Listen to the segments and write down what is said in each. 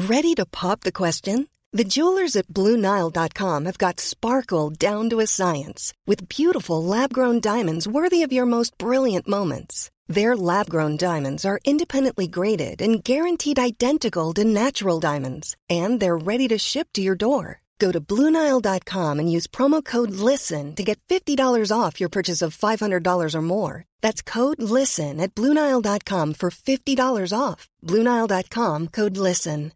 Ready to pop the question? The jewelers at BlueNile.com have got sparkle down to a science with beautiful lab-grown diamonds worthy of your most brilliant moments. Their lab-grown diamonds are independently graded and guaranteed identical to natural diamonds, and they're ready to ship to your door. Go to BlueNile.com and use promo code LISTEN to get $50 off your purchase of $500 or more. That's code LISTEN at BlueNile.com for $50 off. BlueNile.com, code LISTEN.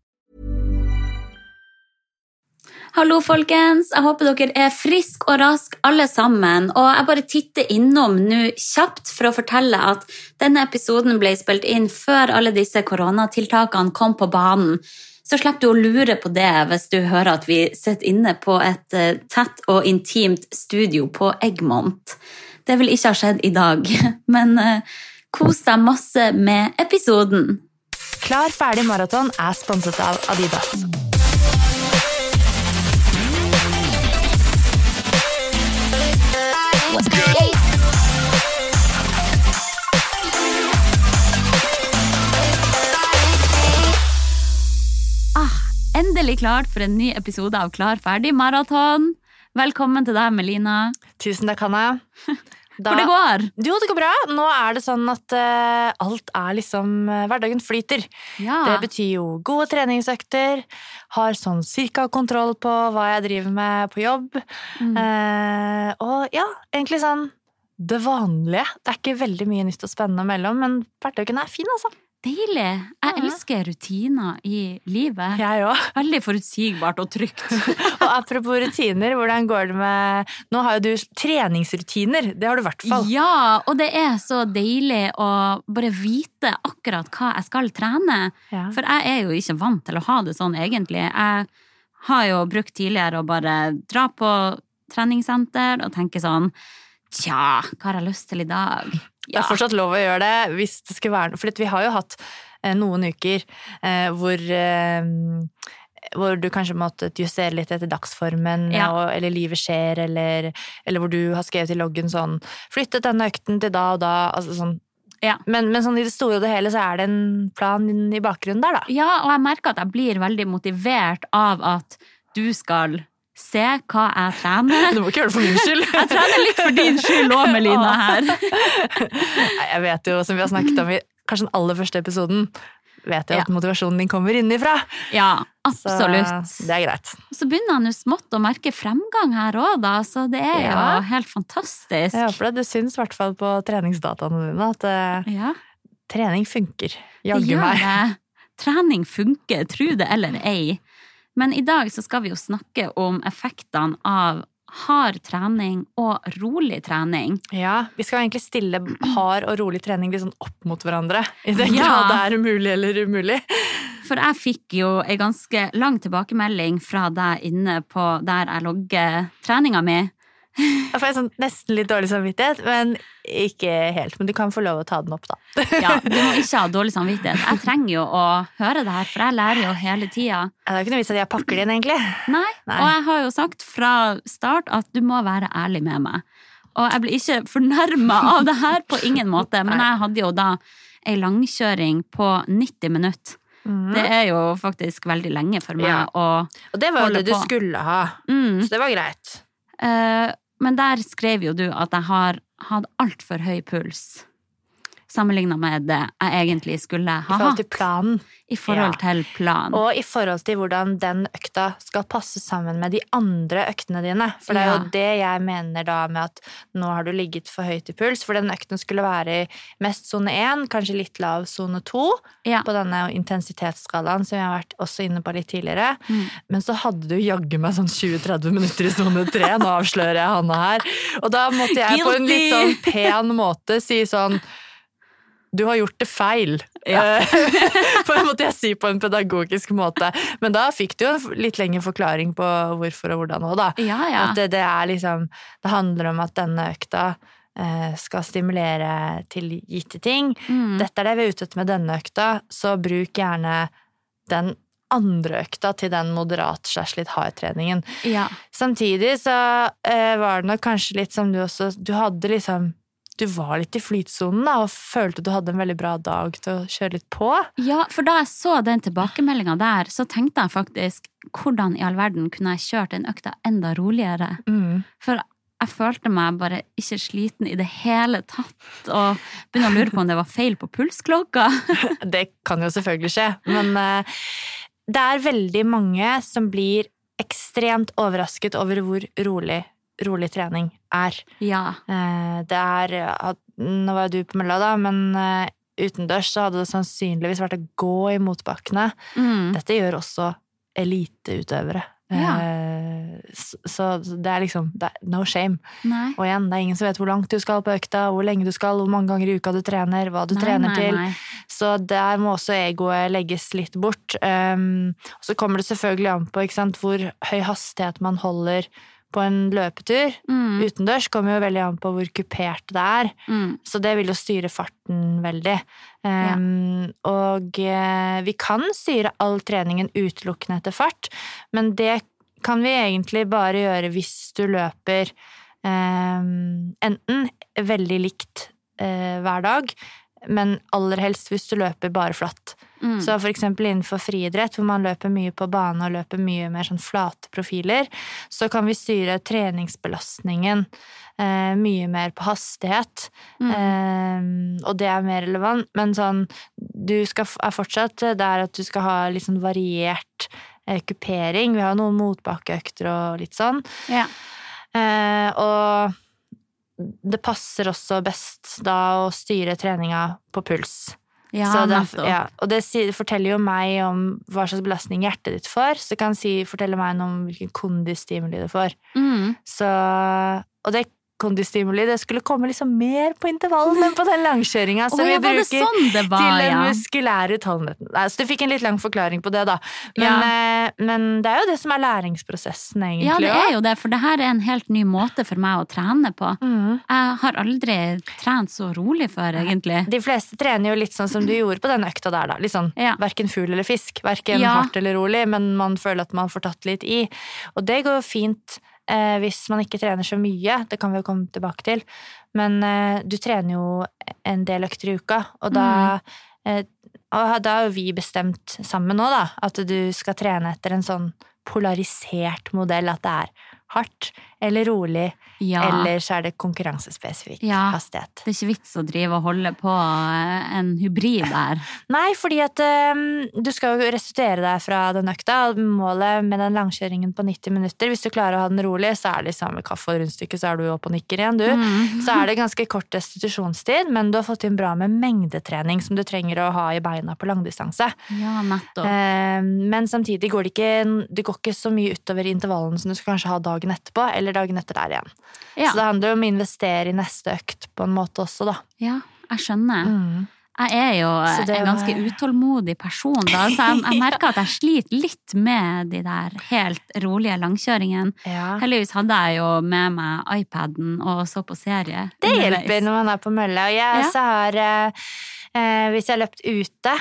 Hallo folkens, jeg håper dere frisk og rask alle sammen, og jeg bare titter innom nå kjapt for å fortelle at denne episoden ble spilt inn før alle disse koronatiltakene kom på banen. Så slipper du å lure på det hvis du hører at vi sitter inne på et tett og intimt studio på Egmont. Det vil ikke ha skjedd i dag, men kos deg masse med episoden. Klar ferdig maraton sponset av Adidas. Endelig klart for en ny episode av Klar ferdig maraton. Velkommen til deg, Melina. Tusen takk, Hanna. Hvor det går? Jo, det går bra. Nå det sånn at alt liksom, hverdagen flyter. Ja. Det betyr jo gode treningsøkter, har sånn cirka kontroll på hva jeg driver med på jobb. Og ja, egentlig sånn det vanlige. Det ikke veldig mye nytt og spennende mellom, men hverdagen fin, altså. Deilig. Jeg elsker rutiner i livet. Jeg også. Veldig forutsigbart og trygt. Og apropos rutiner, hvordan går det med... Nå har jo du treningsrutiner, det har du i hvert fall. Ja, og det så deilig å bare vite akkurat hva jeg skal trene. Ja. For jeg jo ikke vant til å ha det sånn egentlig. Jeg har jo brukt tidligere å bare dra på treningssenter og tenke sånn, tja, hva har jeg lyst til i dag? Det fortsatt lov å gjøre det hvis det skal være noe, for vi har jo hatt noen uker hvor du kanskje måtte justere litt etter dagsformen, eller livet skjer, eller hvor du har skrevet i loggen sånn, flyttet denne økten til da og da, altså sånn. Ja. Men sånn i det store og det hele så det en plan i bakgrunnen der da. Ja, og jeg merker at jeg blir veldig motivert av at du skal se hva jeg trener. Du må ikke gjøre det for min skyld. Jeg trener litt for din skyld også, Melina, her. Jeg vet jo, som vi har snakket om i kanskje den aller første episoden, vet jeg at motivasjonen din kommer innifra. Ja, absolutt. Så det greit. Så begynner han jo smått å merke fremgang her også da, så det jo helt fantastisk. Ja, for det syns i hvert fall på treningsdataene dine at trening funker. Jagger meg. Det. Trening funker, tro det eller ei. Men i dag så skal vi jo snakke om effektene av hard trening og rolig trening. Ja, vi skal egentlig stille hard og rolig trening litt sånn opp mot hverandre. I den grad det umulig eller umulig. For jeg fikk jo en ganske lang tilbakemelding fra deg inne på der jeg logger treninga mi. Da får jeg sånn nesten litt dårlig samvittighet, men ikke helt. Men du kan få lov å ta den opp da. Ja, du må ikke ha dårlig samvittighet. Jeg trenger jo å høre det her, for jeg lærer jo hele tiden. Det jo ikke noe vits at jeg pakker det inn egentlig. Nei, og jeg har jo sagt fra start at du må være ærlig med meg. Og jeg blir ikke fornærmet av det her på ingen måte, men jeg hadde jo da en langkjøring på 90 minutter. Det jo faktisk veldig lenge for meg å holde på. Og det var jo det du skulle ha, så det var greit. Men der skrev jo du at jeg har hatt alt for høy puls sammenlignet med det jeg egentlig skulle ha hatt. I forhold til planen. I forhold til planen. Og i forhold til hvordan den økta skal passe sammen med de andre øktene dine. For det jo det jeg mener da med at nå har du ligget for høyt i puls, for den økten skulle være i mest zone 1, kanskje litt lav zone 2, på denne intensitetsskalaen som jeg har vært også inne på litt tidligere. Men så hadde du jagget meg sånn 20-30 minutter i zone 3, nå avslører jeg Hanna her. Og da måtte jeg på en litt sånn pen måte si sånn, du har gjort det feil. For det måtte jeg si på en pedagogisk måte. Men da fikk du en litt lengre forklaring på hvorfor og hvordan også da. At det liksom, det handler om at denne økta skal stimulere til gitte ting. Dette det vi ute etter med denne økta, så bruk gjerne den andre økta til den moderat/litt hardtreningen. Samtidig så var det nok kanskje litt som du også, du hadde liksom du var litt i flytsonen da, og følte du hadde en veldig bra dag til å kjøre litt på. Ja, for da jeg så den tilbakemeldingen der, så tenkte jeg faktisk, hvordan i all verden kunne jeg kjørt den økta enda roligere? For jeg følte meg bare ikke sliten i det hele tatt, og begynner å lure på om det var feil på pulsklokka. Det kan jo selvfølgelig skje, men det veldig mange som blir ekstremt overrasket over hvor rolig trening Ja. Det nå var jo du på mølla da, men utendørs så hadde det sannsynligvis vært å gå i motbakkene. Dette gjør også eliteutøvere. Ja. Så det liksom, det no shame. Nei. Og igjen, det ingen som vet hvor langt du skal på økta, hvor lenge du skal, hvor mange ganger i uka du trener, hva du trener til. Så der må også egoet legges litt bort. Og så kommer det selvfølgelig an på, ikke sant, hvor høy hastighet man holder på en løpetur. Utendørs kommer jo veldig an på hvor kupert det så det vil jo styre farten veldig. Og vi kan styre all treningen utelukkende etter fart, men det kan vi egentlig bare gjøre hvis du løper enten veldig likt hver dag, men aller helst hvis du løper bare flatt. Så for eksempel innenfor friidrett, hvor man løper mye på bane og løper mye mer sånn flate profiler, så kan vi styre treningsbelastningen mye mer på hastighet, og det mer relevant, men sånn, du fortsatt der at du skal ha litt sånn variert kupering, vi har noen motbakkeøkter og litt sånn, og det passer også best da å styre treninga på puls. Ja, og det forteller jo meg om hva slags belastning hjertet ditt får, så det kan fortelle meg om hvilken kondistimuli det får. Og det kondistimuli, det skulle komme liksom mer på intervallen enn på den langkjøringen, så vi bruker til den muskulære utholdenheten. Så du fikk en litt lang forklaring på det da. Men det jo det som læringsprosessen egentlig. Ja, det jo det, for det her en helt ny måte for meg å trene på. Jeg har aldri trent så rolig før, egentlig. De fleste trener jo litt sånn som du gjorde på den økta der da. Litt sånn, hverken fugl eller fisk, hverken hardt eller rolig, men man føler at man får tatt litt i. Og det går jo fint hvis man ikke trener så mye, det kan vi jo komme tilbake til, men du trener jo en del økter i uka, og da har jo vi bestemt sammen nå da, at du skal trene etter en sånn polarisert modell, at det hardt eller rolig, eller så det konkurransespesifikk hastighet. Det ikke vits å drive og holde på en hybrid der. Nei, fordi at du skal jo restituere deg fra den økta, og målet med den langkjøringen på 90 minutter, hvis du klarer å ha den rolig, så det samme kaffe og rundstykke, så du opp og nikker igjen, du. Så det ganske kort restitusjonstid, men du har fått inn bra med mengdetrening som du trenger å ha i beina på langdistanse. Ja, nettopp. Men samtidig går det går ikke så mye utover intervallen som du skal kanskje ha dagen etterpå, eller dagen etter der igjen. Så det handler om å investere i neste økt på en måte også da. Ja, jeg skjønner. Jeg jo en ganske utålmodig person da, så jeg merker at jeg sliter litt med de der helt rolige langkjøringen. Heldigvis hadde jeg jo med meg iPaden og så på serie. Det hjelper når man på mølle, og jeg også har, hvis jeg har løpt ute,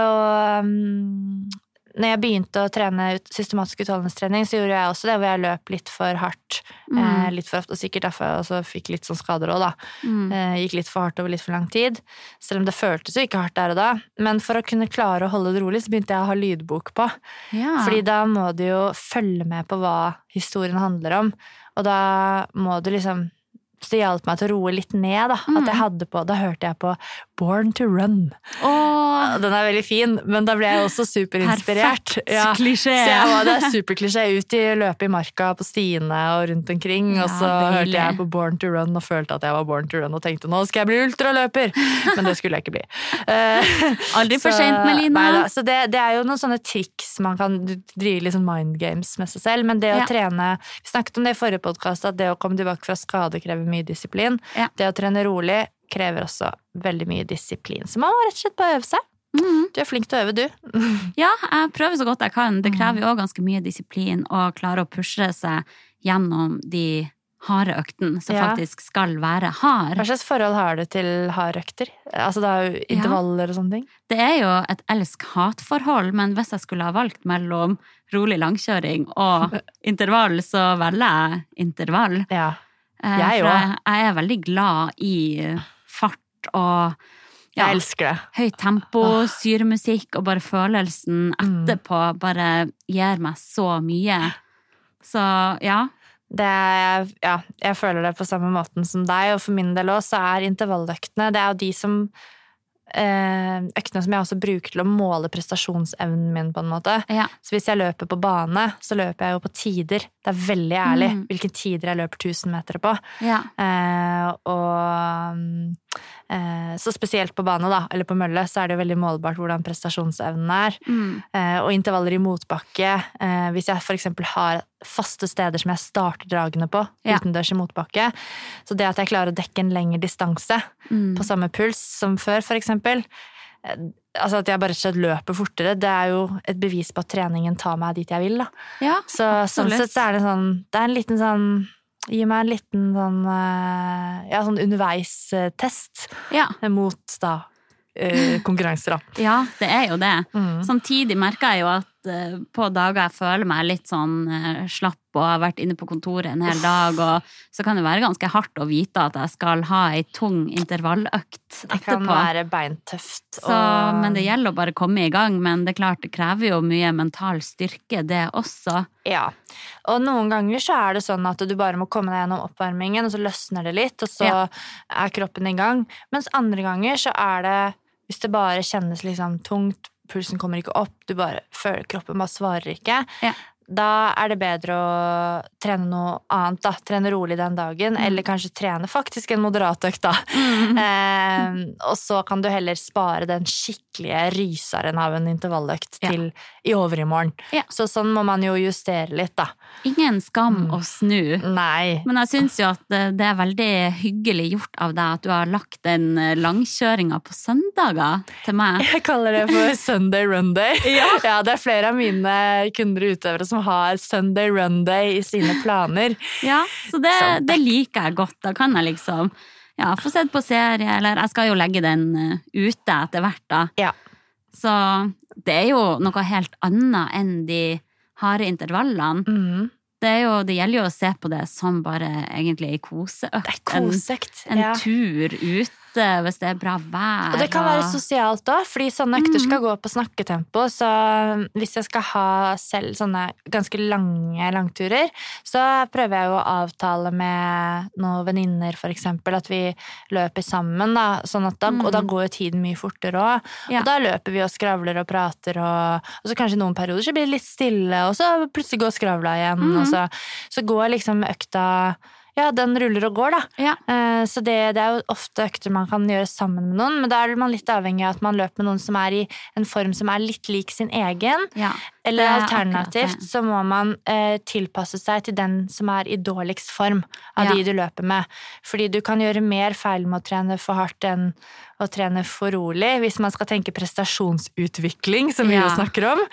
og når jeg begynte å trene systematisk utholdenhetstrening, så gjorde jeg også det, hvor jeg løp litt for hardt, litt for ofte, og sikkert derfor også fikk litt sånn skader også da. Gikk litt for hardt over litt for lang tid, selv om det føltes jo ikke hardt der og da. Men for å kunne klare å holde det rolig, så begynte jeg å ha lydbok på. Fordi da må du jo følge med på hva historien handler om, og da må du liksom... Så det hjalp meg til å roe litt ned da, at jeg hadde på, da hørte jeg på Born to Run. Den veldig fin, men da ble jeg også superinspirert. Perfekt klisjé. Så det superklisjé ut i løpe i marka på stiene og rundt omkring, og så hørte jeg på Born to Run og følte at jeg var Born to Run og tenkte, nå skal jeg bli ultraløper, men det skulle jeg ikke bli. Aldri for sent, Melina. Neida, så det jo noen sånne triks man kan drive litt sånn mind games med seg selv, men det å trene, vi snakket om det i forrige podcast, at det å komme tilbake fra skade krever mye disiplin. Det å trene rolig krever også veldig mye disiplin. Så man må rett og slett bare øve seg. Du flink til å øve, du. Ja, jeg prøver så godt jeg kan. Det krever jo også ganske mye disiplin å klare å pushe seg gjennom de harde økten som faktisk skal være hard. Hva slags forhold har du til harde økter? Altså det jo intervaller og sånne ting? Det jo et elsk-hat-forhold, men hvis jeg skulle ha valgt mellom rolig langkjøring og intervall, så velger jeg intervall. Jeg også. Jeg veldig glad i fart og Jeg elsker det. høyt tempo, syremusikk, og bare følelsen etterpå bare gir meg så mye. Så ja. Jeg føler det på samme måten som deg, og for min del også så intervalløktene, det jo de som øktene som jeg også bruker til å måle prestasjonsevnen min på en måte. Ja. Så hvis jeg løper på bane, så løper jeg jo på tider. Det veldig ærlig hvilke tider jeg løper 1000 meter på. Ja. Så spesielt på bane da, eller på mølle, så det jo veldig målbart hvordan prestasjonsevnen og intervaller i motbakke. Hvis jeg for eksempel har faste steder som jeg starter dragene på, utendørs i motbakke, så det at jeg klarer å dekke en lengre distanse på samme puls som før, for eksempel, altså at jeg bare ikke løper fortere, det jo et bevis på at treningen tar meg dit jeg vil da. Ja, så sånn sett så det sånn, det en liten sånn gi meg en liten sånn sånn underveis-test mot da konkurranser da. Ja, det jo det. Samtidig merker jeg jo at på dager jeg føler meg litt sånn slapp og har vært inne på kontoret en hel dag, og så kan det være ganske hardt å vite at jeg skal ha en tung intervalløkt etterpå. Det kan være beintøft. Så, men det gjelder å bare komme i gang, men det klart, det krever jo mye mental styrke, det også. Ja, og noen ganger så det sånn at du bare må komme deg gjennom oppvarmingen, og så løsner det litt, og så kroppen i gang. Mens andre ganger så det, hvis det bare kjennes liksom tungt, pulsen kommer ikke opp, du bare føler kroppen bare svarer ikke, da det bedre å trene noe annet da, trene rolig den dagen, eller kanskje trene faktisk en moderatøkt da. Og så kan du heller spare den skikkelige rysaren av en intervalløkt til i overmorgen. Så sånn må man jo justere litt da. Ingen skam å snu. Nei. Men jeg synes jo at det veldig hyggelig gjort av deg at du har lagt den langkjøringen på søndager til meg. Jeg kaller det for Sunday Run Day. Ja, det flere av mine kunder og utøvere som har Sunday Run Day i sine planer. Ja, så det liker jeg godt. Da kan jeg liksom få sett på serie, eller jeg skal jo legge den ute etter hvert da. Ja. Så det jo noe helt annet enn de harde intervallene. Det gjelder jo å se på det som bare egentlig en koseøkt. Koseøkt, en tur ute hvis det bra vær. Og det kan være sosialt da, fordi sånne økter skal gå på snakketempo, så hvis jeg skal ha selv sånne ganske lange langturer, så prøver jeg jo å avtale med noen venninner for eksempel, at vi løper sammen da, sånn at og da går jo tiden mye fortere også, og da løper vi og skravler og prater, og så kanskje noen perioder så blir det litt stille, og så plutselig går skravla igjen, og så går liksom økta den ruller og går da. Så det jo ofte økter man kan gjøre sammen med noen, men da man litt avhengig av at man løper med noen som i en form som litt lik sin egen, eller alternativt så må man tilpasse seg til den som i dårligst form av de du løper med. Fordi du kan gjøre mer feil med å trene for hardt enn å trene for rolig, hvis man skal tenke prestasjonsutvikling, som vi jo snakker om.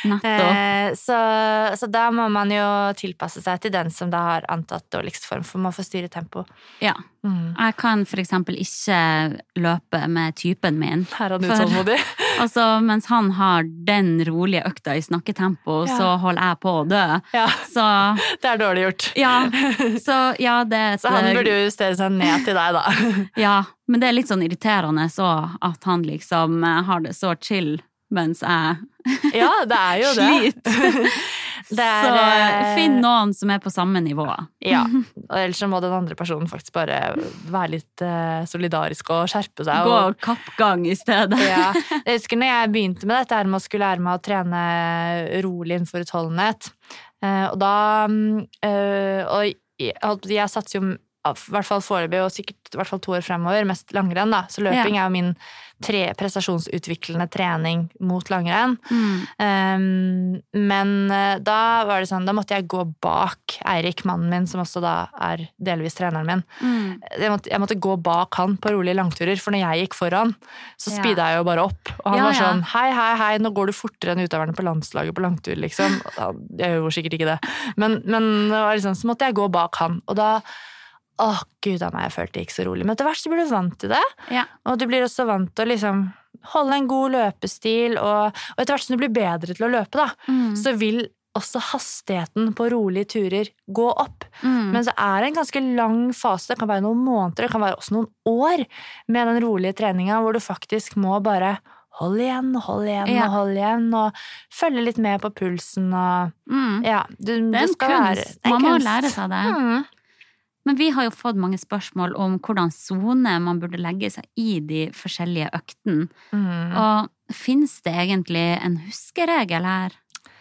Så da må man jo tilpasse seg til den som da har antatt dårligst form, for man får styre tempo. Ja. Jeg kan for eksempel ikke løpe med typen min. Her du tålmodig. Altså, mens han har den rolige økta i snakketempo, så holder jeg på å dø. Så, det dårlig gjort. Så han burde jo justere seg ned til deg da. Ja, men det litt sånn irriterende så at han liksom har det så chill mens jeg det jo sliter. Så finn noen som på samme nivå. Ja, og ellers så må den andre personen faktisk bare være litt solidarisk og skjerpe seg. Gå kappgang i stedet. Jeg husker når jeg begynte med dette med å skulle lære meg å trene rolig innenfor utholdenhet. Og da jeg satser jo i hvert fall foreløpig, og sikkert i hvert fall 2 år fremover, mest langrenn da, så løping jo min prestasjonsutviklende trening mot langrenn. Men da var det sånn, da måtte jeg gå bak Eirik, mannen min, som også da delvis treneren min. Jeg måtte gå bak han på rolige langturer, for når jeg gikk foran, så speedet jeg jo bare opp. Og han var sånn, hei, nå går du fortere enn utøverne på landslaget på langtur, liksom. Jeg gjorde sikkert ikke det. Men det var liksom, så måtte jeg gå bak han, og da Gud, jeg følte det ikke så rolig. Men etter hvert så blir du vant til det. Og du blir også vant til å liksom holde en god løpestil, og etter hvert som du blir bedre til å løpe da, så vil også hastigheten på rolige turer gå opp. Men så det en ganske lang fase, det kan være noen måneder, det kan være også noen år med den rolige treningen, hvor du faktisk må bare holde igjen, og følge litt med på pulsen, og ja, det en kunst. Man må lære seg det. Men vi har jo fått mange spørsmål om hvordan zone man burde legge seg i de forskjellige øktene. Og finnes det egentlig en huskeregel her?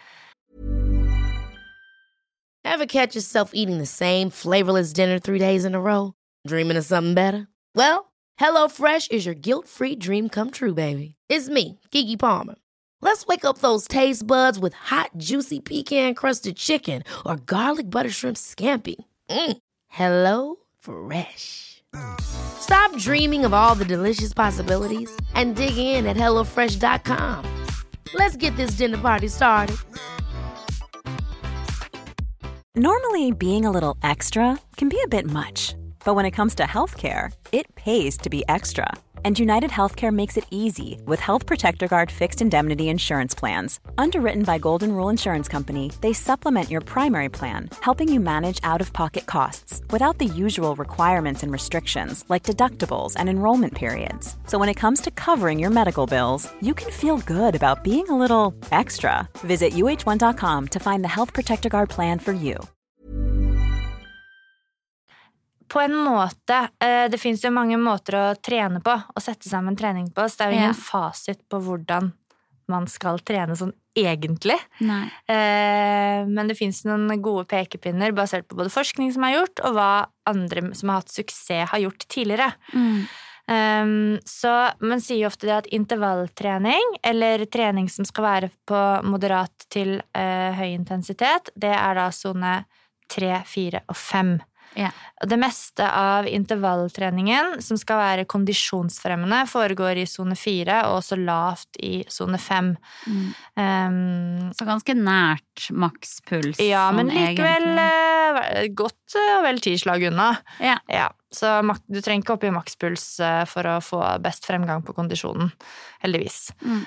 Ever catch yourself eating the same flavorless dinner 3 days in a row? Dreaming of something better? Well, HelloFresh is your guilt-free dream come true, baby. It's me, Keke Palmer. Let's wake up those taste buds with hot, juicy pecan-crusted chicken or garlic butter shrimp scampi. Hello Fresh. Stop dreaming of all the delicious possibilities and dig in at HelloFresh.com. Let's get this dinner party started. Normally, being a little extra can be a bit much. But when it comes to healthcare, it pays to be extra. And United Healthcare makes it easy with Health Protector Guard fixed indemnity insurance plans. Underwritten by Golden Rule Insurance Company, they supplement your primary plan, helping you manage out-of-pocket costs without the usual requirements and restrictions like deductibles and enrollment periods. So when it comes to covering your medical bills, you can feel good about being a little extra. Visit uh1.com to find the Health Protector Guard plan for you. På en måte, det finnes jo mange måter å trene på, å sette sammen trening på, så det jo ingen fasit på hvordan man skal trene sånn egentlig. Men det finnes noen gode pekepinner basert på både forskning som gjort, og hva andre som har hatt suksess har gjort tidligere. Så man sier jo ofte det at intervalltrening, eller trening som skal være på moderat til høy intensitet, det da zone 3, 4 og 5. Det meste av intervalltreningen som skal være kondisjonsfremmende foregår i zone 4 og også lavt i zone 5. Så ganske nært makspuls. Ja, men likevel godt og vel 10 slag unna. Ja, så du trenger ikke opp i makspuls for å få best fremgang på kondisjonen, heldigvis.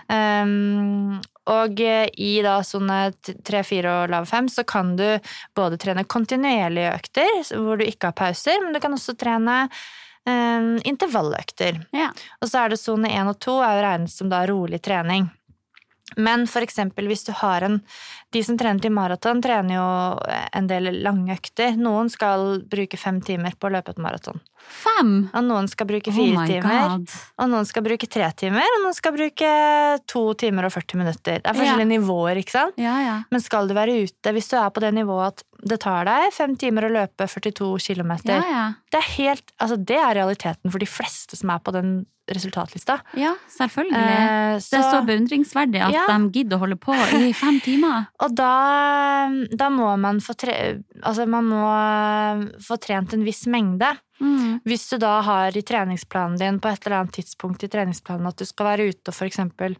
Og i da zone 3, 4 og lav 5 så kan du både trene kontinuerlige økter, hvor du ikke har pauser, men du kan også trene intervalløkter. Og så det zone 1 og 2 jo regnet som da rolig trening. Men for eksempel hvis du har de som trener til maraton trener jo en del lange økter. Noen skal bruke 5 timer på å løpe et maraton. 5? Og noen skal bruke 4 timer. Og noen skal bruke 3 timer, og noen skal bruke 2 timer og 40 minutter. Det forskjellige nivåer, ikke sant? Men skal du være ute, hvis du på det nivået at det tar deg 5 timer å løpe 42 kilometer, det helt, altså det realiteten for de fleste som på den resultatlista. Ja, selvfølgelig. Det så beundringsverdig at de gidder å holde på i 5 timer. Og da må man få trent en viss mengde. Hvis du da har i treningsplanen din på et eller annet tidspunkt i treningsplanen at du skal være ute og for eksempel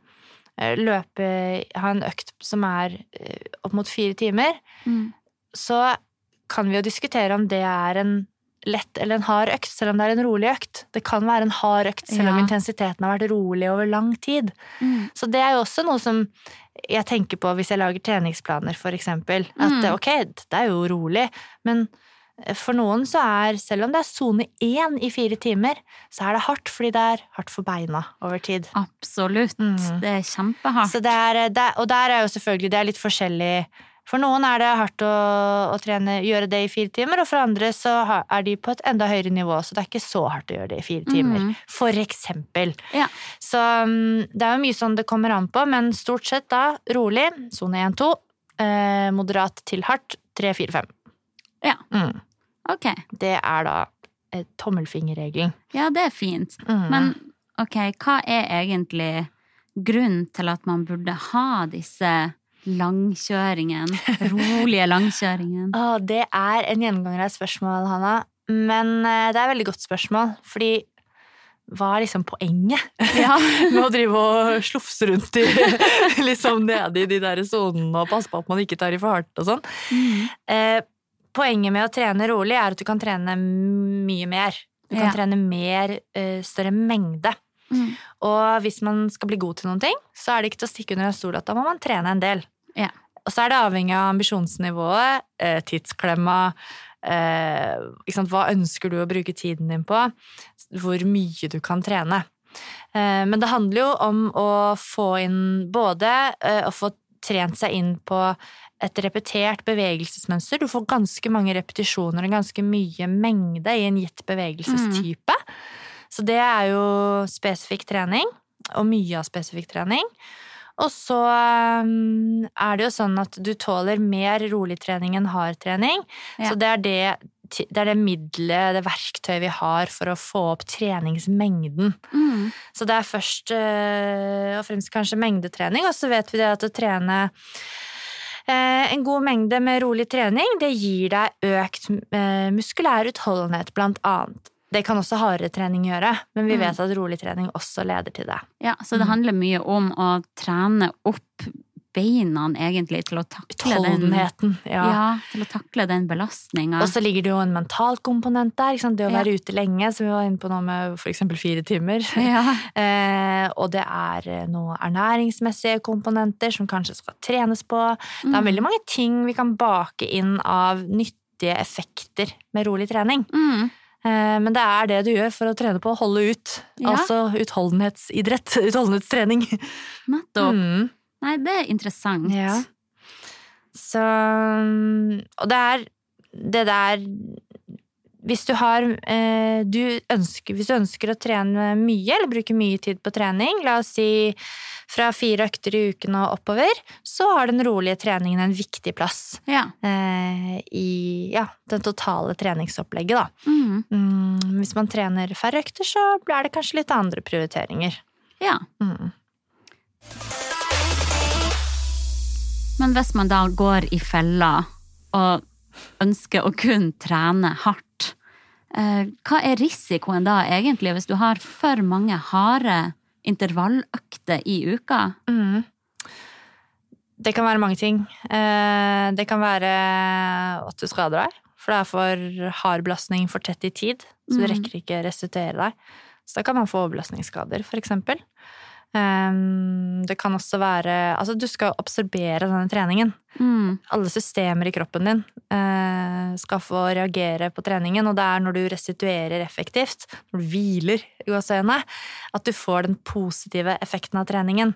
ha en økt som opp mot 4 timer, så kan vi jo diskutere om det en lett eller en hard økt, selv om det en rolig økt. Det kan være en hard økt, selv om intensiteten har vært rolig over lang tid. Så det jo også noe som jeg tenker på hvis jeg lager treningsplaner, for eksempel. At ok, det jo rolig, men for noen så selv om det zone 1 i 4 timer, så det hardt, fordi det hardt for beina over tid. Absolutt, det kjempehardt. Så og der jo selvfølgelig, det litt forskjellig. For noen det hardt å trene, gjøre det i 4 timer, og for andre så de på et enda høyere nivå, så det ikke så hardt å gjøre det i 4 timer, for eksempel. Så det jo mye sånn det kommer an på, men stort sett da rolig, zone 1, 2, moderat til hardt, 3, 4, 5. Ja, ok. Det da tommelfingerregelen. Ja, det fint. Men ok, hva egentlig grunnen til at man burde ha disse langkjøringen, rolige langkjøringen? Det en gjenganger av spørsmål, Hanna, men det veldig godt spørsmål, fordi hva liksom poenget med å drive og slufse rundt liksom nede i de der zonene og passe på at man ikke tar i for hardt og sånn? Poenget med å trene rolig at du kan trene mye mer. Du kan trene mer, større mengde. Og hvis man skal bli god til noen ting, så det ikke til å stikke under en stol at da må man trene en del. Og så det avhengig av ambisjonsnivået, tidsklemma, hva ønsker du å bruke tiden din på, hvor mye du kan trene. Men det handler jo om å få inn både å få trent seg inn på et repetert bevegelsesmønster. Du får ganske mange repetisjoner og ganske mye mengde i en gitt bevegelsestype. Så det jo spesifikk trening, og mye av spesifikk trening. Og så det jo sånn at du tåler mer rolig trening enn hard trening. Ja. Så det det middelet, det verktøyet vi har for å få opp treningsmengden. Så det først og fremst kanskje mengdetrening, og så vet vi det at å trene en god mengde med rolig trening, det gir deg økt muskulær utholdenhet blant annet. Det kan også hardere trening gjøre, men vi vet at rolig trening også leder til det. Ja, så det handler mye om å trene opp beina egentlig til å takle utholdenheten, til å takle den belastningen. Og så ligger det jo en mental komponent der, ikke sant? Det å være ute lenge, som vi var inne på nå med for eksempel 4 timer. Og det noen ernæringsmessige komponenter som kanskje skal trenes på. Det veldig mange ting vi kan bake inn av nyttige effekter med rolig trening. Men det det du gjør for å trene på å holde ut. Altså utholdenhetsidrett, utholdenhetstrening. Nettopp. Nei, det interessant. Ja. Så, og det der hvis du har hvis du ønsker å trene mye eller bruke mye tid på trening, la oss si fra 4 økter i uken og oppover, så har den rolige treningen en viktig plass i den totale treningsopplegget da. Hvis man trener færre økter, så blir det kanskje litt andre prioriteringer. Ja. Men hvis man da går i fella og ønsker å kun trene hardt, hva risikoen da egentlig hvis du har for mange harde intervalløkter i uka? Det kan være mange ting. Det kan være at du skader deg, for det for hard belastning for tett i tid, så du rekker ikke restituere deg. Så da kan man få overbelastningsskader, for eksempel. Det kan også være, altså du skal absorbere denne treningen. Alle systemer i kroppen din skal få reagere på treningen, og det når du restituerer effektivt, når du hviler i gåseøynene, at du får den positive effekten av treningen.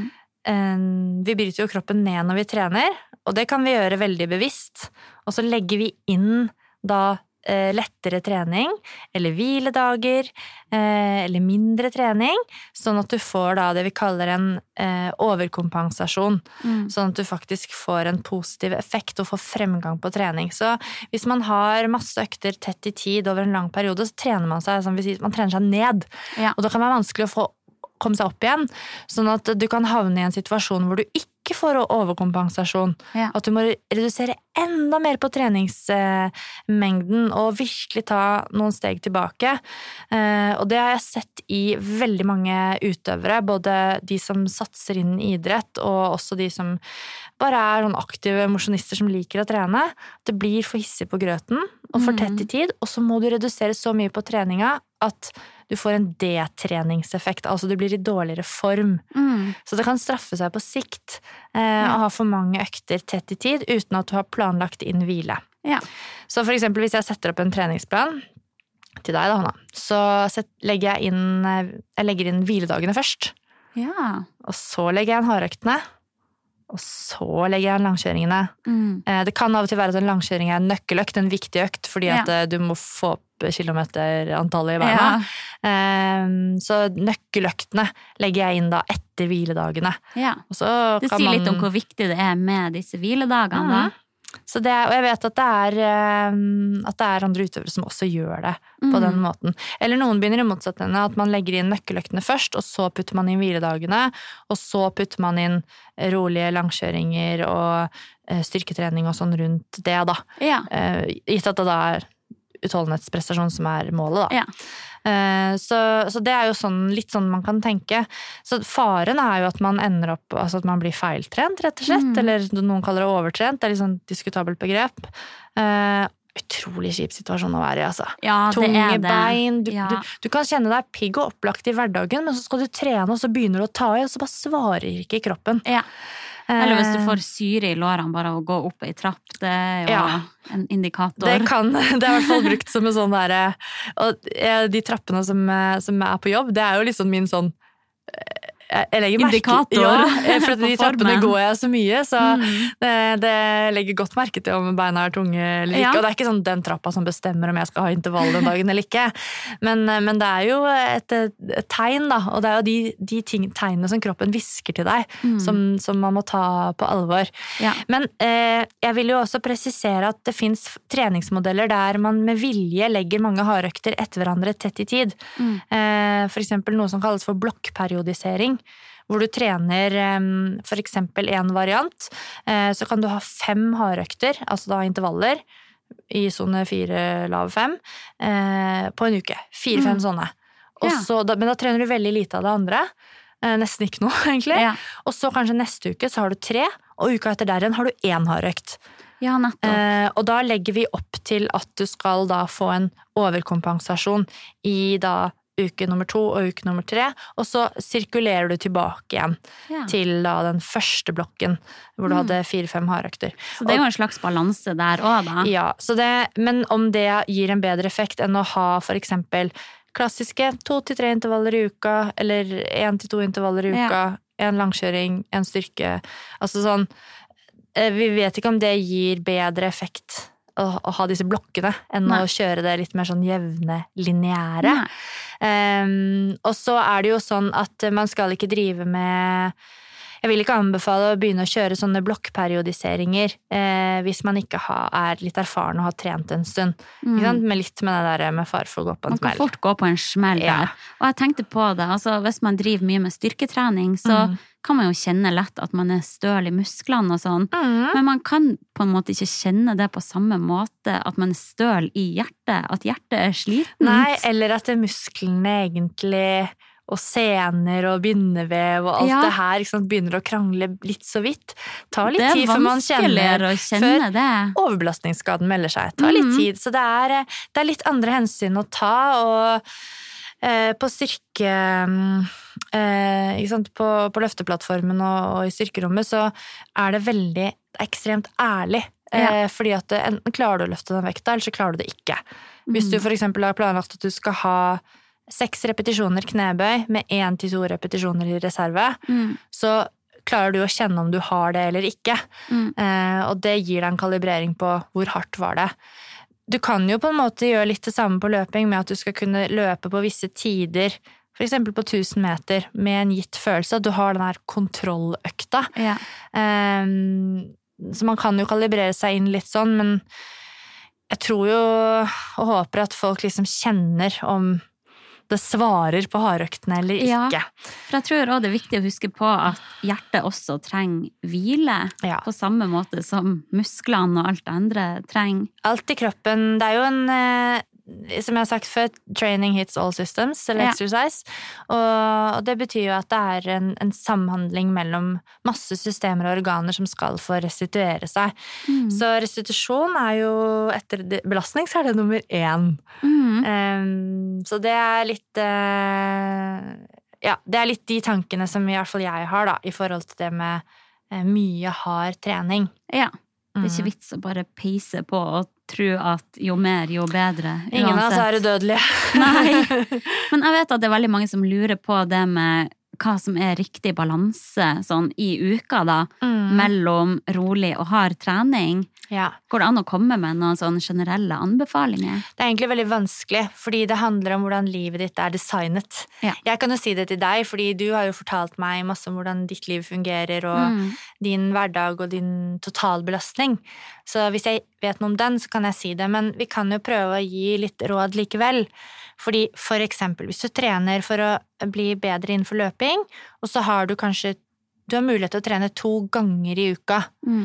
Vi bryter jo kroppen ned når vi trener, og det kan vi gjøre veldig bevisst, og så legger vi inn da lettere trening, eller hviledager, eller mindre trening, sånn at du får da det vi kaller en overkompensasjon, sånn at du faktisk får en positiv effekt og får fremgang på trening. Så hvis man har masse økter tett i tid over en lang periode, så trener man seg, som vi sier, man trener seg ned, og da kan det være vanskelig å komme seg opp igjen, sånn at du kan havne i en situasjon hvor du ikke får overkompensasjon, at du må redusere enda mer på treningsmengden og virkelig ta noen steg tilbake. Og det har jeg sett i veldig mange utøvere, både de som satser inn i idrett og også de som bare noen aktive mosjonister som liker å trene. Det blir for hissig på grøten og for tett i tid, og så må du redusere så mye på treninga at du får en detreningseffekt, altså du blir i dårligere form. Så det kan straffe seg på sikt å ha for mange økter tett i tid uten at du har planlagt inn hvile. Så for eksempel hvis jeg setter opp en treningsplan til deg da, Hanna, så legger jeg inn hviledagene først. Og så legger jeg inn hardøktene, og så legger jeg inn langkjøringene. Det kan av og til være at en langkjøring en nøkkeløkt, en viktig økt, fordi at du må få opp kilometerantallet i beina. Så nøkkeløktene legger jeg inn da etter hviledagene. Og så det sier litt om hvor viktig det med disse hviledagene. Så og jeg vet at det andre utøvere som også gjør det på den måten. Eller noen begynner i motsetningen at man legger inn nøkkeløktene først, og så putter man inn hviledagene, og så putter man inn rolige langkjøringer og styrketrening og sånn rundt det da. Gitt at det da utholdenhetsprestasjon som målet da. Så det jo litt sånn man kan tenke. Så faren jo at man ender opp, altså at man blir feiltrent rett og slett, eller noen kaller det overtrent, det litt sånn diskutabelt begrep. Utrolig kjip situasjon å være i, altså. Tunge bein, du kan kjenne deg pigg og opplagt i hverdagen, men så skal du trene, og så begynner du å ta i, og så bare svarer ikke kroppen. Eller hvis du får syre I lårene bare å gå opp I trapp, det jo en indikator. Det er I hvert fall brukt som en sånn der, og de trappene som på jobb, det jo liksom min sånn jeg legger indikator for de trappene går jeg så mye, så det legger godt merke til om beina tunge eller ikke, og det ikke sånn den trappa som bestemmer om jeg skal ha intervall den dagen eller ikke, men det jo et tegn da, og det jo de tegnene som kroppen visker til deg, som man må ta på alvor. Men jeg vil jo også presisere at det finnes treningsmodeller der man med vilje legger mange hardøkter etter hverandre tett I tid. For eksempel noe som kalles for blokkperiodisering, hvor du trener for eksempel en variant, så kan du ha 5 hardøkter, altså da intervaller, I zone 4, lav 5, på en uke. 4-5 sånne. Men da trener du veldig lite av det andre, nesten ikke noe egentlig. Og så kanskje neste uke så har du 3, og uka etter der igjen har du 1 hardøkt. Ja, nettopp. Og da legger vi opp til at du skal da få en overkompensasjon I da uke nummer 2 og uke nummer 3, og så sirkulerer du tilbake igjen til da den første blokken, hvor du hadde 4-5 hardøkter. Så det jo en slags balanse der også da? Ja, men om det gir en bedre effekt enn å ha for eksempel klassiske 2-3 intervaller I uka, eller 1-2 intervaller I uka, en langkjøring, en styrke, altså sånn, vi vet ikke om det gir bedre effekt å ha disse blokkene enn å kjøre det litt mer sånn jevne, lineære. Og så det jo sånn at man skal ikke drive med jeg vil ikke anbefale å begynne å kjøre sånne blokkperiodiseringer hvis man ikke litt erfaren og har trent en stund. Men litt med det der med far for å gå på en smell. Man kan fort gå på en smell der. Og jeg tenkte på det, altså hvis man driver mye med styrketrening, så kan man jo kjenne lett at man støl I musklene og sånn. Men man kan på en måte ikke kjenne det på samme måte at man støl I hjertet, at hjertet sliten. Nei, eller at musklene egentlig og sener og bindevev og alt det her ikke sant, begynner å krangle litt så vidt. Ta litt tid før man kjenner før det. Overbelastningsskaden melder seg. Ta litt tid, så det litt andre hensyn å ta, og på styrke ikke sant, på løfteplattformen og I styrkerommet så det veldig ekstremt ærlig, fordi at enten klarer du å løfte den vekta, eller så klarer du det ikke. Hvis du for eksempel har planlagt at du skal ha 6 repetisjoner knebøy med 1-2 repetisjoner I reserve, så klarer du å kjenne om du har det eller ikke. Og det gir deg en kalibrering på hvor hardt var det. Du kan jo på en måte gjøre litt det samme på løping med at du skal kunne løpe på visse tider, for eksempel på 1000 meter, med en gitt følelse, at du har den her kontrolløkta. Så man kan jo kalibrere seg inn litt sånn, men jeg tror jo og håper at folk liksom kjenner om det svarer på hardøktene eller ikke. For jeg tror også det viktig å huske på at hjertet også trenger hvile på samme måte som musklene og alt det andre trenger. Alt I kroppen, det jo en som jeg har sagt før, training hits all systems, eller exercise, og det betyr jo at det en samhandling mellom masse systemer og organer som skal få restituere seg. Så restitusjon jo, etter belastning så det nummer 1. Så det litt, det litt de tankene som I hvert fall jeg har da, I forhold til det med mye hard trening. Ja. Det ikke vits å bare peise på og tro at jo mer, jo bedre. Ingen av oss udødelige. Nei. Men jeg vet at det veldig mange som lurer på det med hva som riktig balanse sånn I uka da, mellom rolig og hard trening. Går det an å komme med noen sånne generelle anbefalinger? Det egentlig veldig vanskelig, fordi det handler om hvordan livet ditt designet. Jeg kan jo si det til deg, fordi du har jo fortalt meg masse om hvordan ditt liv fungerer, og din hverdag og din totalbelastning. Så hvis jeg vet noe om den, så kan jeg si det, men vi kan jo prøve å gi litt råd likevel. Fordi for eksempel, hvis du trener for å bli bedre innenfor løping, og så har du kanskje mulighet til å trene 2 ganger I uka.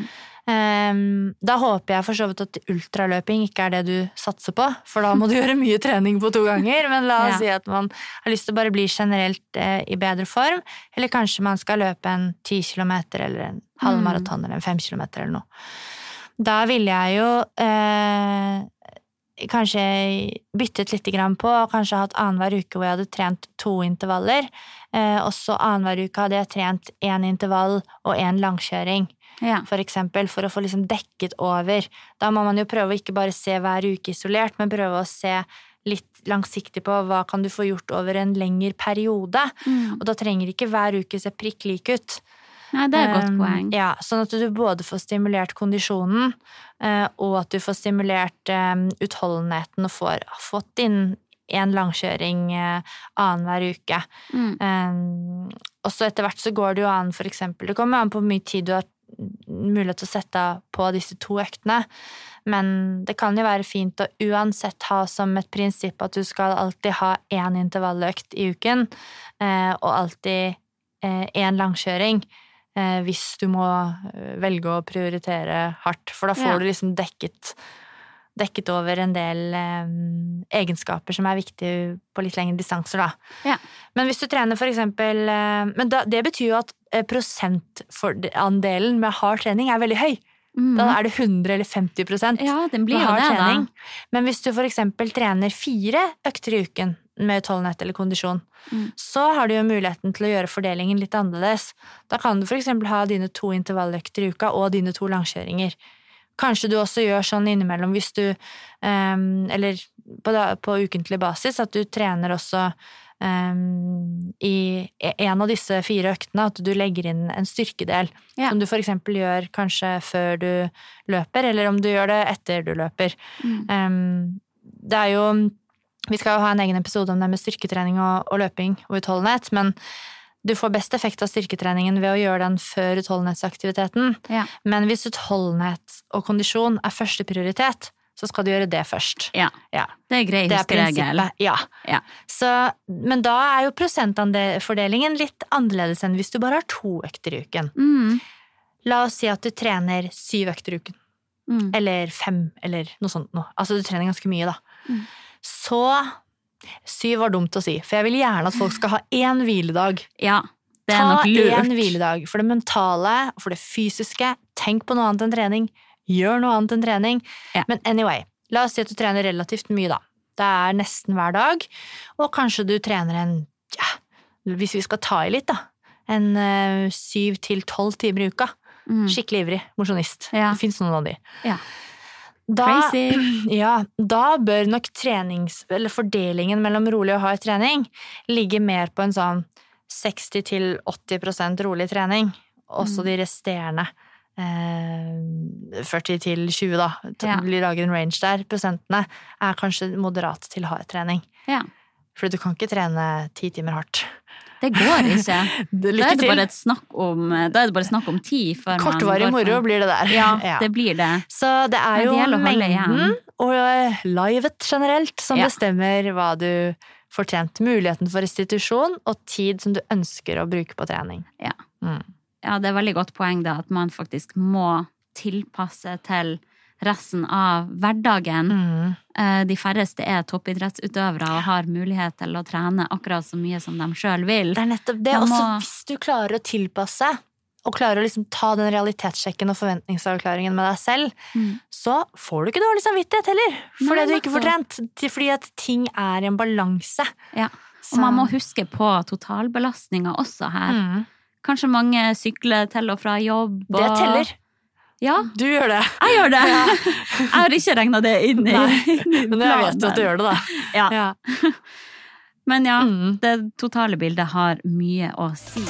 Da håper jeg for så vidt at ultraløping ikke det du satser på, for da må du gjøre mye trening på 2 ganger, men la oss si at man har lyst til å bare bli generelt I bedre form, eller kanskje man skal løpe en 10 kilometer, eller en halvmaraton, eller en 5 kilometer eller noe. Da vil jeg jo kanskje byttet litt grann på, kanskje hatt annenhver uke hvor jeg hadde trent 2 intervaller, og så annenhver uke hadde jeg trent 1 intervall og 1 langkjøring, for eksempel, for å få liksom dekket over. Da må man jo prøve å ikke bare se hver uke isolert, men prøve å se litt langsiktig på hva kan du få gjort over en lengre periode, og da trenger ikke hver uke se prikk lik ut. Nei, det et godt poeng. Ja, sånn at du både får stimulert kondisjonen, og at du får stimulert utholdenheten og fått inn 1 langkjøring annenhver uke. Og så etter hvert så går det jo an, for eksempel, det kommer an på hvor mye tid du har mulighet til å sette på disse 2 øktene, men det kan jo være fint å uansett ha som et prinsipp at du skal alltid ha 1 intervalløkt i uken, og alltid 1 langkjøring, hvis du må velge å prioritere hardt, for da får du liksom dekket over en del egenskaper som viktige på litt lengre distanser da. Ja. Men hvis du trener for eksempel, men det betyr jo at prosentandelen med hard trening veldig høy. Da det 100 eller 50% den blir jo det trening. Da. Men hvis du for eksempel trener 4 økter i uken med utholdenhet eller kondisjon, så har du jo muligheten til å gjøre fordelingen litt annerledes. Da kan du for eksempel ha dine 2 intervalløkter i uka og dine 2 langkjøringer. Kanskje du også gjør sånn innimellom hvis du, eller på ukentlig basis, at du trener også i en av disse 4 øktene, at du legger inn en styrkedel, som du for eksempel gjør kanskje før du løper, eller om du gjør det etter du løper. Det jo, vi skal jo ha en egen episode om det med styrketrening og løping og utholdenhet, men du får best effekt av styrketreningen ved å gjøre den før utholdenhetsaktiviteten. Men hvis utholdenhet og kondisjon første prioritet, så skal du gjøre det først. Ja. Det grei huskeregel. Ja. Så, men da jo prosentfordelingen litt annerledes enn hvis du bare har 2 økter i uken. La oss si at du trener 7 økter i uken. Eller 5, eller noe sånt nå. Altså du trener ganske mye da. Så 7 var dumt å si, for jeg vil gjerne at folk skal ha 1 hviledag. Ja, det nok lurt. Ta 1 hviledag for det mentale, for det fysiske. Tenk på noe annet enn trening. Gjør noe annet enn trening. Men anyway, la oss si at du trener relativt mye da. Det nesten hver dag, og kanskje du trener hvis vi skal ta i litt da, en 7 til 12 timer i uka. Skikkelig ivrig, motionist. Det finnes noen av de. Da bør nok eller fordelingen mellom rolig og hard trening ligge mer på en sånn 60-80% rolig trening, også de resterende 40-20 da, vi lager en range der, prosentene kanskje moderat til hard trening. For du kan ikke trene 10 timer hardt. Det går ikke. Da det bare snakk om tid. Kortvarig moro blir det der. Ja, det blir det. Så det jo mengden og livet generelt som bestemmer hva du får trent. Muligheten for restitusjon og tid som du ønsker å bruke på trening. Ja, det veldig godt poeng da, at man faktisk må tilpasse til resten av hverdagen. De færreste toppidrettsutøvere og har mulighet til å trene akkurat så mye som de selv vil. Det nettopp det. Også hvis du klarer å tilpasse, og klarer å liksom ta den realitetssjekken og forventningsavklaringen med deg selv, så får du ikke dårlig samvittighet heller, for det du ikke får trent. Fordi at ting i en balanse. Ja, og man må huske på totalbelastningen også her. Kanskje mange sykler til og fra jobb. Det teller. Ja. Du gjør det. Jeg gjør det. Jeg har ikke regnet det inn i planen. Men jeg vet at du gjør det da. Ja. Men det totale bildet har mye å si.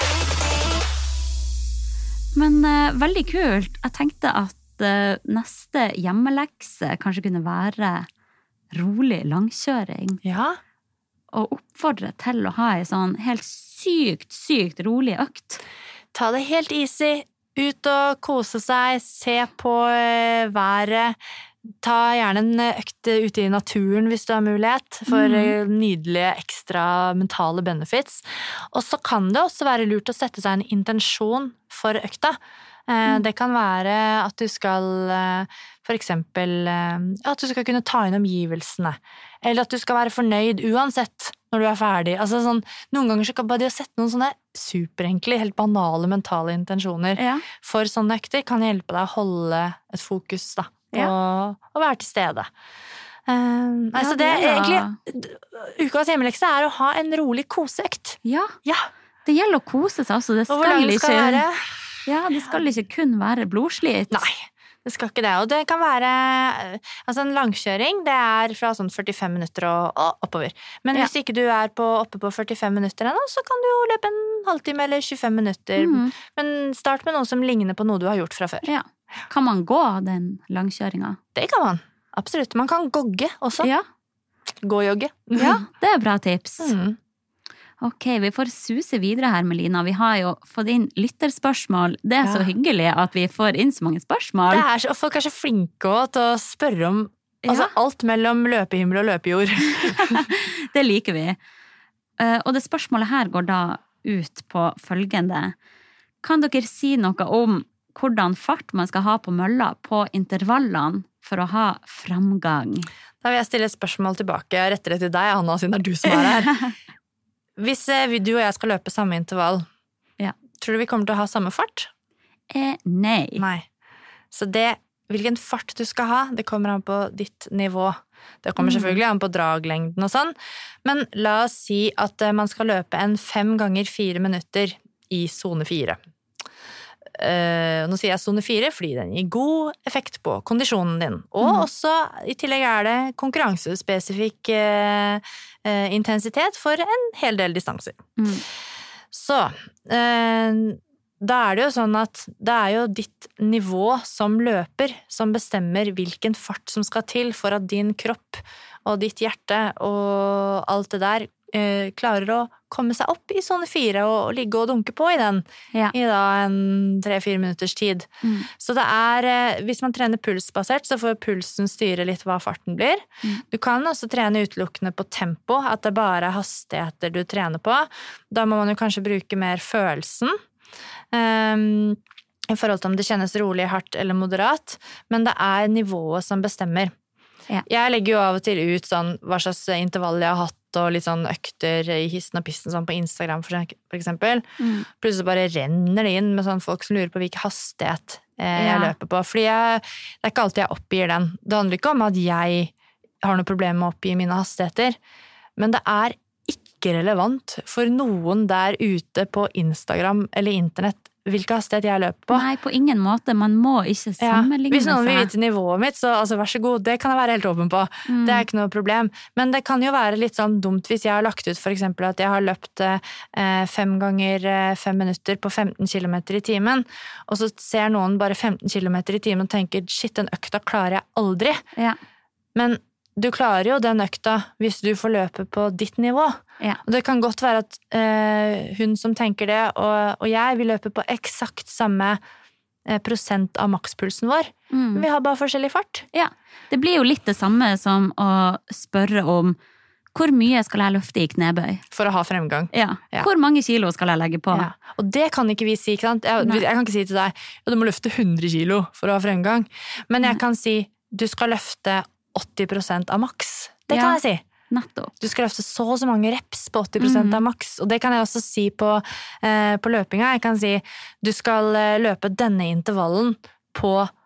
Men veldig kult. Jeg tenkte at neste hjemmelekse kanskje kunne være rolig langkjøring. Ja. Og oppfordre til å ha en sånn helt sykt rolig økt. Ta det helt easy. Ut og kose seg, se på været, ta gjerne en økt ute i naturen hvis du har mulighet, for nydelige ekstra mentale benefits. Og så kan det også være lurt å sette seg en intensjon for økta. Det kan være at du skal, for eksempel, at du skal kunne ta inn omgivelsene, eller at du skal være fornøyd uansett når du ferdig. Altså sånn, noen ganger så kan bare det å sette noen sånne superenkle, helt banale mentale intensjoner for sånne økter kan hjelpe deg å holde et fokus da, på å være til stede. Altså det er egentlig, ukas hjemmelekse å ha en rolig koseøkt. Ja, det gjelder å kose seg også. Det skal, og hvor lang det skal være? Ja, det skal ikke kun være blodslit. Nei, det skal ikke det. Og det kan være, altså en langkjøring, det er fra sånn 45 minutter og oppover. Men hvis ikke du er oppe på 45 minutter ennå, så kan du jo løpe en halvtime eller 25 minutter. Men start med noe som ligner på noe du har gjort fra før. Ja. Kan man gå den langkjøringen? Det kan man. Absolutt. Man kan gogge også. Ja. Gå-jogge. Ja, det er bra tips. Ok, vi får suse videre her, Melina. Vi har jo fått inn lytterspørsmål. Det er så hyggelig at vi får inn så mange spørsmål. Det er så, og folk er så flinke også til å spørre om alt mellom løpehimmel og løpejord. Det liker vi. Og det spørsmålet her går da ut på følgende. Kan dere si noe om hvordan fart man skal ha på mølla på intervallene for å ha framgang? Da vil jeg stille et spørsmål tilbake. Jeg retter det til deg, Anna, siden det er du som er her. Hvis du og jeg skal løpe samme intervall, tror du vi kommer til å ha samme fart? Nei. Nei. Så hvilken fart du skal ha, det kommer an på ditt nivå. Det kommer selvfølgelig an på draglengden og sånn. Men la oss si at man skal løpe en 5 ganger 4 minutter i zone 4. Nå sier jeg zone 4 fordi den gir god effekt på kondisjonen din. Og også i tillegg er det konkurransespesifikk intensitet for en hel del distanser. Så da er det jo sånn at det er jo ditt nivå som løper som bestemmer hvilken fart som skal til for at din kropp og ditt hjerte og alt det der klarer å komme seg opp i zone 4 og ligge og dunke på i den i da en 3-4 minutters tid. Så det er, hvis man trener pulsbasert, så får pulsen styre litt hva farten blir. Du kan også trene utelukkende på tempo, at det bare er hastigheter du trener på. Da må man jo kanskje bruke mer følelsen. I forhold til om det kjennes rolig, hardt eller moderat, men det er nivået som bestemmer. Jeg legger jo av og til ut sånn hva slags intervall jeg har hatt, og litt sånn økter i hissen og pissen sånn på Instagram for eksempel. Plutselig bare renner det inn med sånn folk som lurer på hvilken hastighet jeg løper på. Fordi det er ikke alltid jeg oppgir den. Det handler ikke om at jeg har noe problem med å oppgi mine hastigheter, men det er ikke relevant for noen der ute på Instagram eller internett hvilken hastighet jeg løper på. Nei, på ingen måte. Man må ikke sammenligne seg. Hvis noen vil vite nivået mitt, så altså, vær så god, det kan jeg være helt åpen på. Det er ikke noe problem. Men det kan jo være litt sånn dumt hvis jeg har lagt ut for eksempel at jeg har løpt 5 ganger 5 minutter på 15 kilometer i timen, og så ser noen bare 15 kilometer i timen og tenker, shit, den økta klarer jeg aldri. Men du klarer jo den økta hvis du får løpe på ditt nivå. Og det kan godt være at hun som tenker det, og jeg vil løpe på eksakt samme prosent av makspulsen vår. Vi har bare forskjellig fart. Det blir jo litt det samme som å spørre om hvor mye skal jeg løfte i knebøy? For å ha fremgang. Hvor mange kilo skal jeg legge på? Og det kan ikke vi si, ikke sant? Jeg kan ikke si til deg, du må løfte 100 kilo for å ha fremgang. Men jeg kan si, du skal løfte 80% av maks. Det kan jeg si. Nettopp. Du skal løfte så mange reps på 80% av maks. Og det kan jeg også si på løpinga. Jeg kan si, du skal løpe denne intervallen på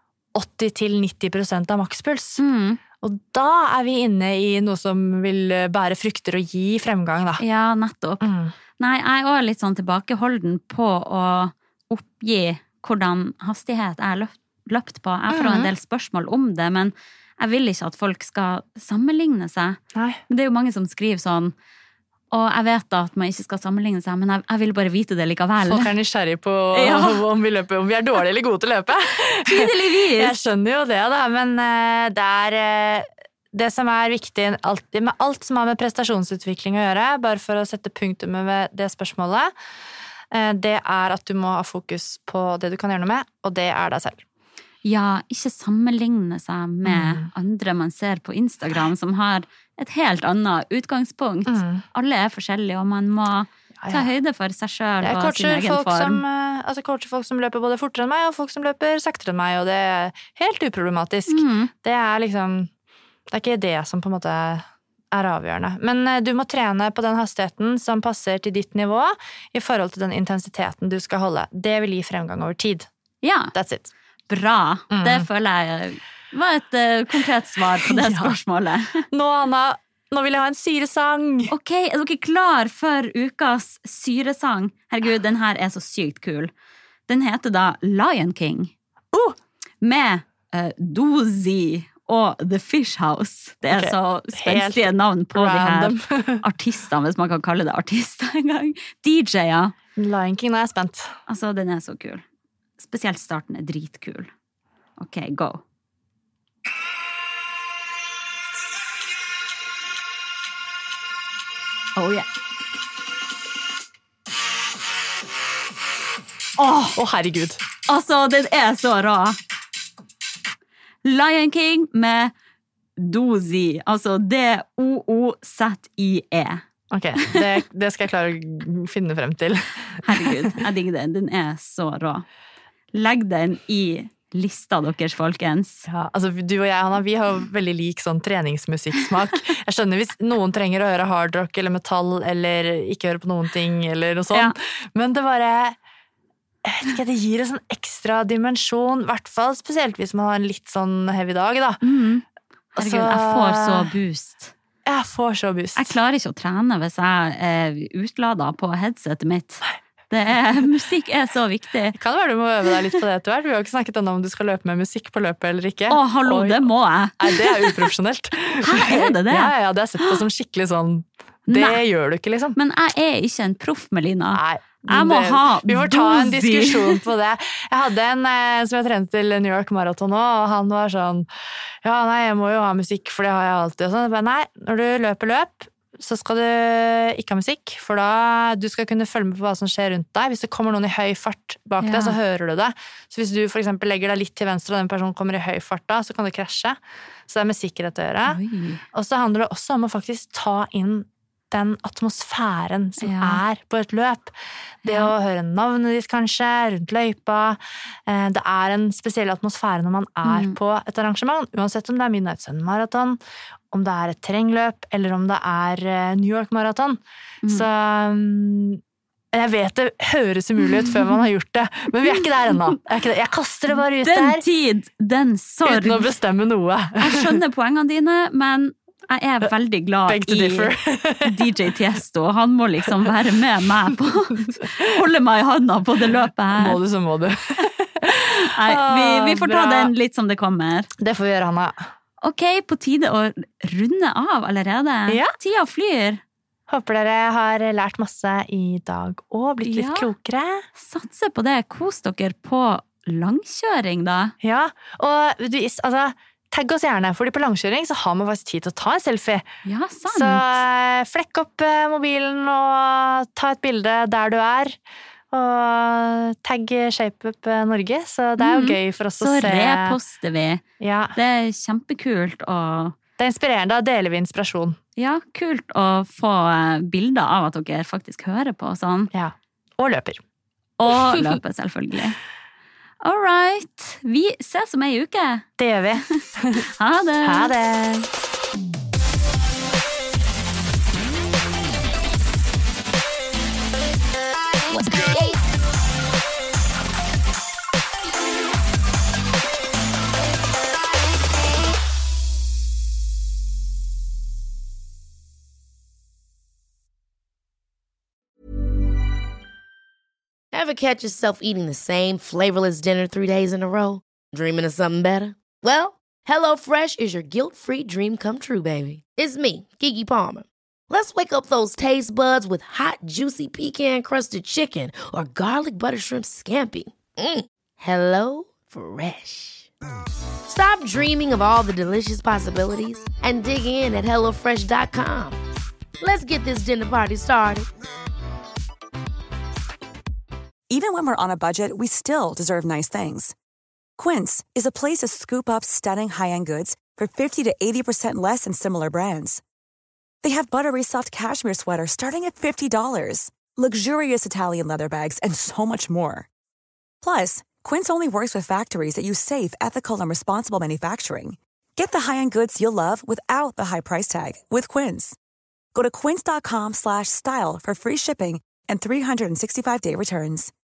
80-90% av makspuls. Og da er vi inne i noe som vil bære frukter og gi fremgang, da. Ja, nettopp. Nei, jeg er også litt sånn tilbakeholden på å oppgi hvordan hastighet jeg har løpt på. Jeg får en del spørsmål om det, men jeg vil ikke at folk skal sammenligne seg. Men det er jo mange som skriver sånn, og jeg vet at man ikke skal sammenligne seg, men jeg vil bare vite det likevel. Folk er nysgjerrig på om vi løper, om vi er dårlige eller gode til å løpe. Tydeligvis! Jeg skjønner jo det da, men det er det som er viktig med alt som har med prestasjonsutvikling å gjøre, bare for å sette punktum med det spørsmålet, det er at du må ha fokus på det du kan gjøre noe med, og det er deg selv. Ja, ikke sammenligne seg med andre man ser på Instagram som har et helt annet utgangspunkt. Alle er forskjellige, og man må ta høyde for seg selv og sin egen form. Jeg coacher folk som løper både fortere enn meg, og folk som løper saktere enn meg, og det er helt uproblematisk. Det er liksom, det er ikke det som på en måte er avgjørende. Men du må trene på den hastigheten som passer til ditt nivå i forhold til den intensiteten du skal holde. Det vil gi fremgang over tid. Ja. That's it. Bra. Det føler jeg Det var et konkret svar på det spørsmålet. Nå, Anna, nå vil jeg ha en syresang. Ok, er dere klar for ukas syresang? Herregud, den her er så sykt kul. Den heter da Lion King. Med Dozy og The Fish House. Det er så spenstige navn på random. De her artistene, hvis man kan kalle det artister en gang. DJ-er. Lion King, nå er jeg spent. Altså, den er så kul. Spesielt starten er dritkul. Ok, go. Oh yeah. Herregud. Altså, den er så rå. Lion King med Dozy. Altså D-O-O-Z-I-E. Ok, det skal jeg klare å finne frem til. Herregud, jeg digger den. Den er så rå. Legg den i lista deres, folkens. Ja, altså du og jeg, Hanna, vi har veldig lik sånn treningsmusikksmak. Jeg skjønner hvis noen trenger å høre hardrock eller metall, eller ikke høre på noen ting, eller noe sånt. Ja. Men det bare, jeg vet ikke, det gir en sånn ekstra dimensjon, I hvert fall spesielt hvis man har en litt sånn heavy dag, da. Herregud, jeg får så boost. Jeg får så boost. Jeg klarer ikke å trene hvis jeg er utladet på headsetet mitt. Musikk er så viktig. Kan det være du må øve deg litt på det etter hvert? Vi har jo ikke snakket ennå om du skal løpe med musikk på løpet eller ikke. Hallo, det må jeg. Nei, det er uprofesjonelt. Hæ, er det? Ja, det har jeg sett på som skikkelig sånn, det gjør du ikke liksom. Men jeg er ikke en proff, Melina. Nei. Jeg må ha vi må ta en diskusjon på det. Jeg hadde en som jeg trente til New York Marathon nå, og han var sånn, ja, nei, jeg må jo ha musikk, for det har jeg alltid. Og sånn. Men nei, når du løper løp, så skal du ikke ha musikk, for da du skal kunne følge med på hva som skjer rundt deg. Hvis det kommer noen i høy fart bak deg, så hører du det. Så hvis du for eksempel legger deg litt til venstre, og den personen kommer i høy fart da, så kan det krasje. Så det er med sikkerhet å gjøre. Og så handler det også om å faktisk ta inn den atmosfæren som er på et løp. Det å høre navnet ditt kanskje, rundt løypa. Det er en spesiell atmosfære når man er på et arrangement, uansett om det er Midnight Sun Marathon, om det er et terrengløp, eller om det er New York Marathon. Så jeg vet det høres umulig ut før man har gjort det, men vi er ikke der ennå. Jeg kaster det bare ut der. Den tid, den sorg. Uten å bestemme noe. Jeg skjønner poengene dine, men jeg er veldig glad i DJ Tiesto. Han må liksom være med meg på holde meg i handa på det løpet her. Må du, så må du. Nei, vi får ta den litt som det kommer. Det får vi gjøre, Hanna. Ok, på tide å runde av allerede. Ja. Tida flyr. Håper dere har lært masse i dag og blitt litt klokere. Satser på det. Kos dere på langkjøring da. Ja, og tagg oss gjerne, fordi på langkjøring så har man faktisk tid til å ta en selfie. Ja, sant. Så flekk opp mobilen og ta et bilde der du er. Og tagg ShapeUp Norge, så det er jo gøy for oss å se. Så reposter vi. Ja. Det er kjempekult. Det er inspirerende, da deler vi inspirasjon. Ja, kult å få bilder av at dere faktisk hører på sånn. Ja, og løper. Og løper, selvfølgelig. All right, vi ses om en uke. Det gjør vi. Ha det. Ha det. Ever catch yourself eating the same flavorless dinner 3 days in a row? Dreaming of something better? Well, HelloFresh is your guilt-free dream come true, baby. It's me, Keke Palmer. Let's wake up those taste buds with hot, juicy pecan-crusted chicken or garlic butter shrimp scampi. Hello Fresh. Stop dreaming of all the delicious possibilities and dig in at HelloFresh.com. Let's get this dinner party started. Even when we're on a budget, we still deserve nice things. Quince is a place to scoop up stunning high-end goods for 50 to 80% less than similar brands. They have buttery soft cashmere sweaters starting at $50, luxurious Italian leather bags, and so much more. Plus, Quince only works with factories that use safe, ethical, and responsible manufacturing. Get the high-end goods you'll love without the high price tag with Quince. Go to quince.com/style for free shipping and 365-day returns.